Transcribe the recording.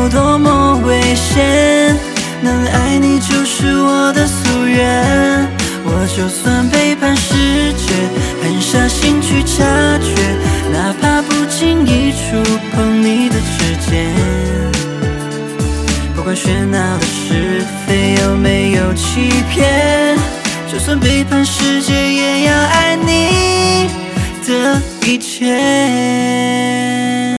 有多么危险，能爱你就是我的夙愿。我就算背叛世界，狠下心去察觉，哪怕不经意触碰你的指尖。不管喧闹的是非有没有欺骗，就算背叛世界，也要爱你的一切。